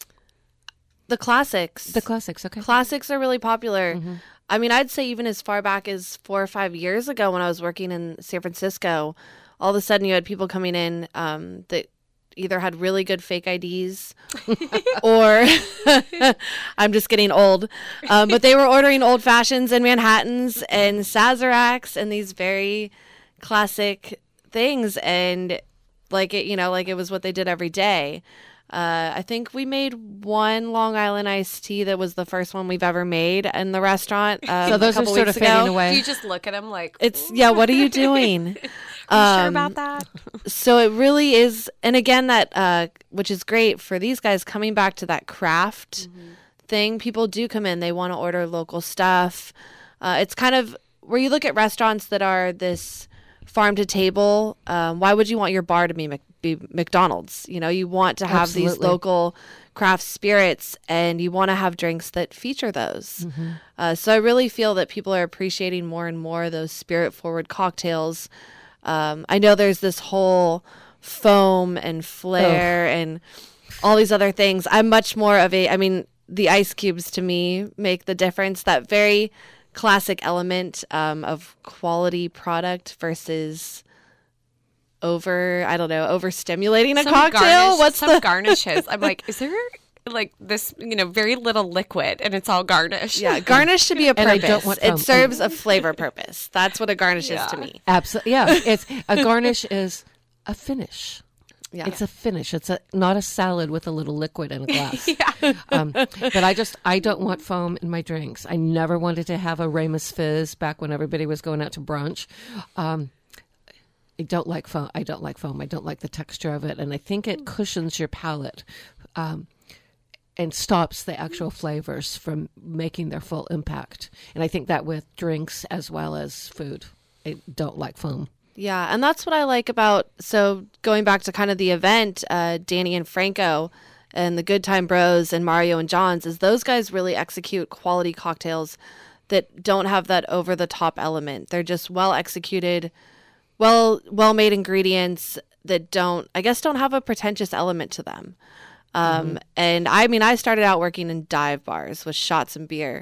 the classics. The classics, okay. Classics are really popular. I mean, I'd say even as far back as four or five years ago when I was working in San Francisco, all of a sudden you had people coming in um, that either had really good fake I Ds or I'm just getting old, um, but they were ordering old fashions and Manhattans and Sazeracs and these very classic things. And like it, you know, like it was what they did every day. Uh, I think we made one Long Island iced tea that was the first one we've ever made in the restaurant. Um, So those a are couple sort weeks of fading ago. away. You just look at them like, It's yeah. What are you doing? are you sure um, about that? So it really is, and again, that uh, which is great for these guys coming back to that craft thing. People do come in; they want to order local stuff. Uh, it's kind of where you look at restaurants that are this farm to table. Um, why would you want your bar to be, Mc, be McDonald's? You know, you want to have these Absolutely. local craft spirits, and you want to have drinks that feature those. Uh, so I really feel that people are appreciating more and more those spirit forward cocktails. Um, I know there's this whole foam and flair and all these other things. I'm much more of a, I mean, the ice cubes to me make the difference. That very classic element um, of quality product versus over, I don't know, overstimulating a Some cocktail. garnish- What's some the garnishes? I'm like, is there like this, you know, very little liquid and it's all garnish? yeah, garnish should be a And I purpose. don't want foam. It serves a flavor purpose. That's what a garnish is to me. Absolutely, yeah. It's a garnish is a finish. Yeah. It's a finish. It's a not a salad with a little liquid in a glass. um, but I just I don't want foam in my drinks. I never wanted to have a Ramus Fizz back when everybody was going out to brunch. Um, I don't like foam. I don't like foam. I don't like the texture of it, and I think it cushions your palate. Um, and stops the actual flavors from making their full impact. And I think that with drinks as well as food. I don't like foam. Yeah, and that's what I like about, so going back to kind of the event, uh, Danny and Franco and the Good Time Bros and Mario and Johns, is those guys really execute quality cocktails that don't have that over the top element. They're just well executed, well well made ingredients that don't, I guess, don't have a pretentious element to them. Um, mm-hmm. And I mean, I started out working in dive bars with shots and beer,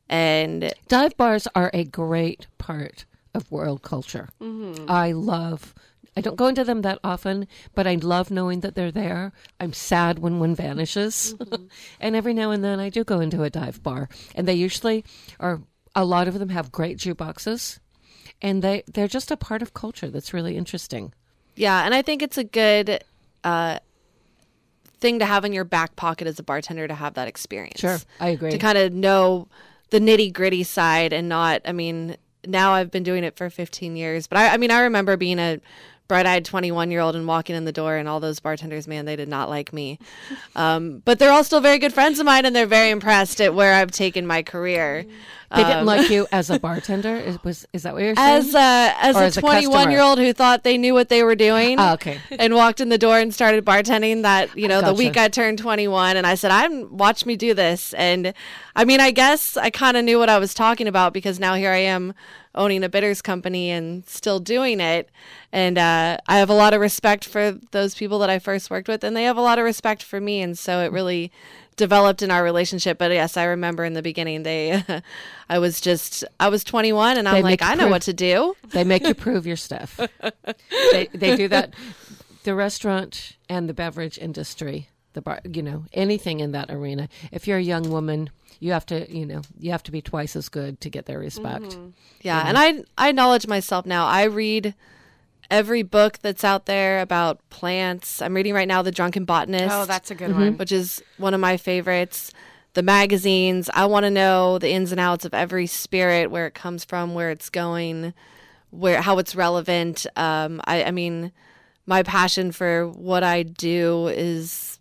and dive bars are a great part of world culture. Mm-hmm. I love. I don't go into them that often, but I love knowing that they're there. I'm sad when one vanishes. Mm-hmm. And every now and then I do go into a dive bar. And they usually are, a lot of them have great jukeboxes. And they, they're just a part of culture that's really interesting. Yeah, and I think it's a good uh, thing to have in your back pocket as a bartender, to have that experience. Sure, I agree. To kind of know the nitty gritty side and not, I mean, now I've been doing it for fifteen years. But I, I mean, I remember being a bright-eyed twenty-one-year-old and walking in the door, and all those bartenders, man, they did not like me. Um, but they're all still very good friends of mine, and they're very impressed at where I've taken my career. They didn't Um, like you as a bartender? Is, was, is that what you're saying? As a, as Or a as a twenty-one-year-old who thought they knew what they were doing. Oh, okay. And walked in the door and started bartending that, you know, Gotcha. the week I turned twenty-one. And I said, I'm watch me do this. And I mean, I guess I kind of knew what I was talking about, because now here I am owning a bitters company and still doing it. And uh, I have a lot of respect for those people that I first worked with, and they have a lot of respect for me. And so it really developed in our relationship. But yes, I remember in the beginning, they, I was just, I was twenty-one, and They I'm make like, you I know prove- what to do. They make you prove your stuff. they, they do that. The restaurant and the beverage industry, the bar, you know, anything in that arena. If you're a young woman, you have to, you know, you have to be twice as good to get their respect. Mm-hmm. Yeah, and I I acknowledge myself now. I read every book that's out there about plants. I'm reading right now The Drunken Botanist. Oh, that's a good Mm-hmm. one. Which is one of my favorites. The magazines. I want to know the ins and outs of every spirit, where it comes from, where it's going, where how it's relevant. Um, I, I mean, my passion for what I do is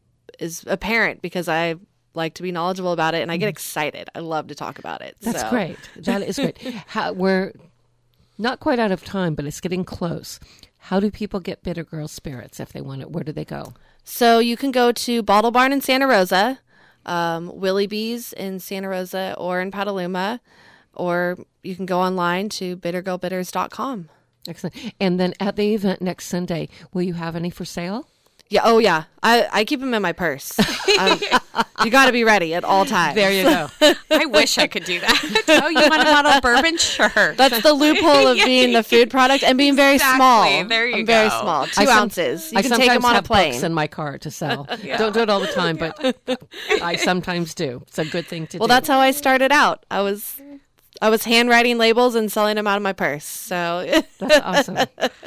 is apparent, because I like to be knowledgeable about it, and I get excited. I love to talk about it. That's so. great. That is great. How, we're not quite out of time, but it's getting close. How do people get Bitter Girl Spirits if they want it? Where do they go? So you can go to Bottle Barn in Santa Rosa, um, Willie Bees in Santa Rosa or in Petaluma, or you can go online to bitter girl bitters dot com. Excellent. And then at the event next Sunday, will you have any for sale? Yeah. Oh, yeah. I, I keep them in my purse. Um, you got to be ready at all times. There you go. I wish I could do that. Oh, you want a bottle of bourbon? Sure. That's the loophole of being the food product and being very Exactly. small. There you I'm very go. small. Two I some- ounces. You I can sometimes take them on a have plane. books in my car to sell. Don't do it all the time, but I sometimes do. It's a good thing to Well, do. that's how I started out. I was I was handwriting labels and selling them out of my purse. So That's awesome.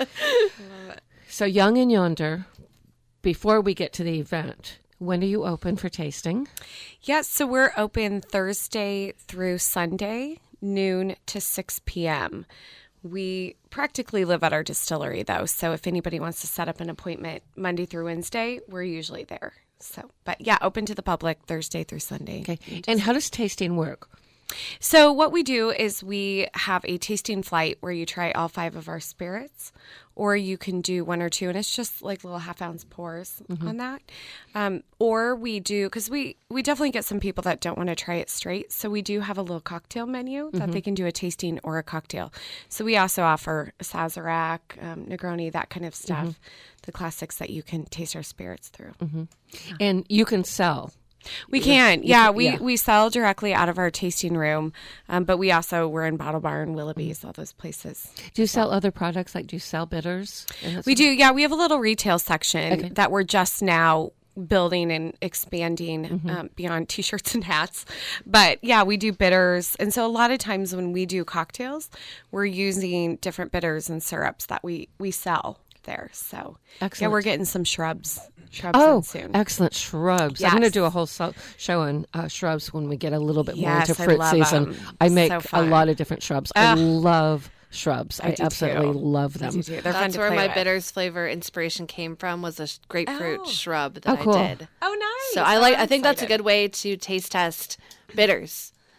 So Young and Yonder, before we get to the event, when are you open for tasting? Yes, so we're open Thursday through Sunday, noon to six p.m. We practically live at our distillery, though, so if anybody wants to set up an appointment Monday through Wednesday, we're usually there. So, but yeah, open to the public Thursday through Sunday. Okay. And how does tasting work? So what we do is we have a tasting flight where you try all five of our spirits, or you can do one or two, and it's just like little half ounce pours on that. Um, or we do, because we, we definitely get some people that don't want to try it straight, so we do have a little cocktail menu that they can do a tasting or a cocktail. So we also offer Sazerac, um, Negroni, that kind of stuff, the classics that you can taste our spirits through. And you can sell. We can, yeah. can- We yeah. we sell directly out of our tasting room, um, but we also we're in Bottle Barn, Willoughby's, all those places. Do you sell other products? Like, do you sell bitters? And that We sort do, yeah. We have a little retail section Okay. that we're just now building and expanding um, beyond T-shirts and hats. But yeah, we do bitters, and so a lot of times when we do cocktails, we're using different bitters and syrups that we we sell there. So yeah, Excellent. we're getting some shrubs. Shrubs Oh, in soon. excellent. Shrubs. I'm going to Yes. do a whole so- show on uh, shrubs when we get a little bit more Yes, into I fruit love season. 'em. I make So a fun. lot of different shrubs. I Ugh. love shrubs. I, do absolutely too. love I them. do too. They're fun that's to where play my with. bitters flavor inspiration came from, was a sh- grapefruit Oh. shrub that Oh, cool. I did. Oh, nice. So I like. I'm I think that's a excited. good way to taste test bitters.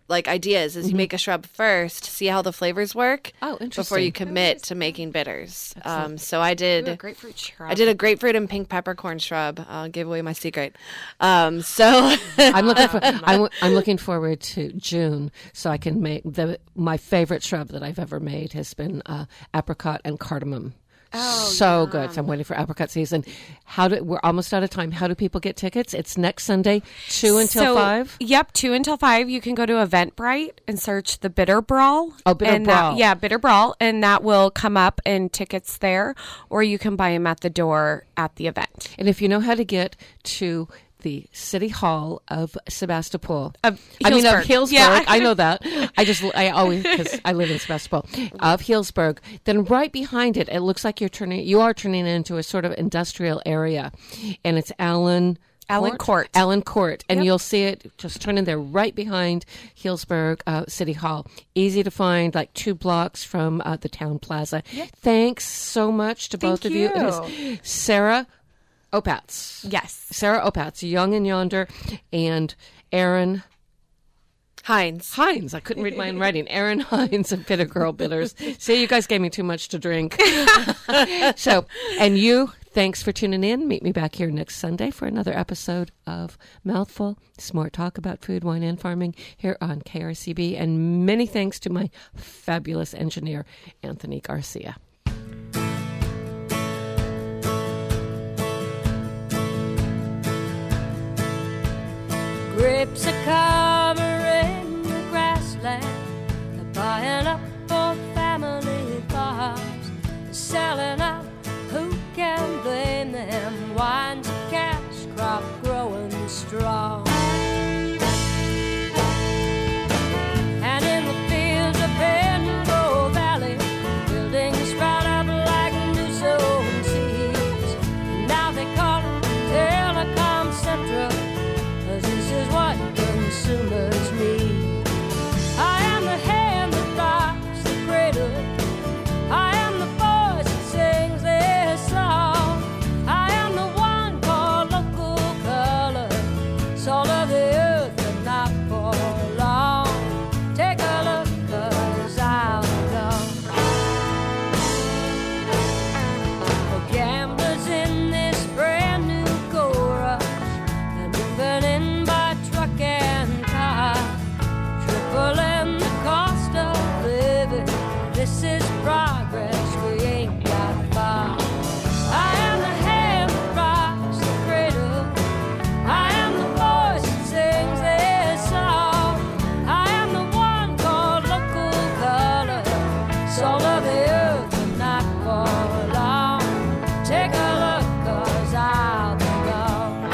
like ideas is you make a shrub first, see how the flavors work. Oh, Before interesting. you commit to making bitters. Um, so I Ooh, a did. grapefruit shrub. I did a grapefruit and pink peppercorn shrub. I'll give away my secret. Um, so I'm looking for. I'm, I'm looking forward to June, so I can make the my favorite shrub that I've ever made has been uh, apricot and cardamom. Oh, so good. So I'm waiting for apricot season. How do we're almost out of time? How do people get tickets? It's next Sunday, two until So, five. Yep, two until five. You can go to Eventbrite and search the Bitter Brawl. Oh, Bitter and that- Brawl. yeah, Bitter Brawl, and that will come up and tickets there, or you can buy them at the door at the event. And if you know how to get to the City Hall of Sebastopol, Of I mean of Healdsburg. Healdsburg, Yeah. I know that. I just, I always, because I live in Sebastopol, of Healdsburg. Then right behind it, it looks like you're turning, you are turning it into a sort of industrial area, and it's Allen. Allen Court. Allen Court. And you'll see it just turn in there right behind Healdsburg uh, City Hall. Easy to find, like two blocks from uh, the town plaza. Thanks so much to both of you. It is Sarah Opatz. Yes. Sarah Opatz, Young and Yonder, and Aaron Heinz. Hines. I couldn't read my own writing. Aaron Hines of Bitter Girl Bitters. See, you guys gave me too much to drink. So, and you, thanks for tuning in. Meet me back here next Sunday for another episode of Mouthful, smart talk about food, wine, and farming here on K R C B. And many thanks to my fabulous engineer, Anthony Garcia. Grapes are covering the grassland. They're buying up old family farms, selling out. Who can blame them? Wine's a cash crop growing strong. And in the fields of Benbow Valley, buildings sprout up like new sown seeds. Now they call it Telecom Central, 'cause this is what consumers need. I am the hand that rocks the cradle. I am the voice that sings their song. I am the one called local color, salt of the earth but not for long. Take a look, 'cause I'll go. The gamblers in this brand new gold rush, they're moving in by truck and car, tripling the cost of living. This is progress, we ain't got far. I am the hand that rocks the cradle. I am the voice that sings their song. I am the one called local color, salt of the earth but not for long. Take a look, 'cause I'll be gone.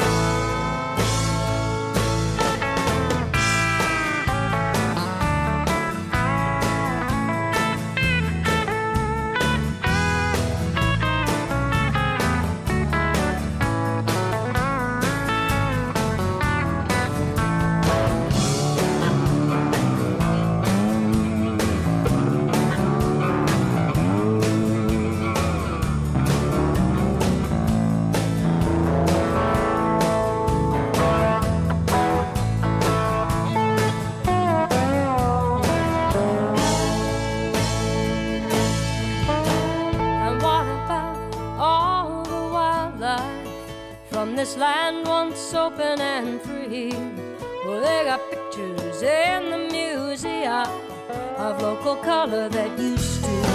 And what about all the wildlife from this land once open and free? Well, they got pictures in the museum of local color that used to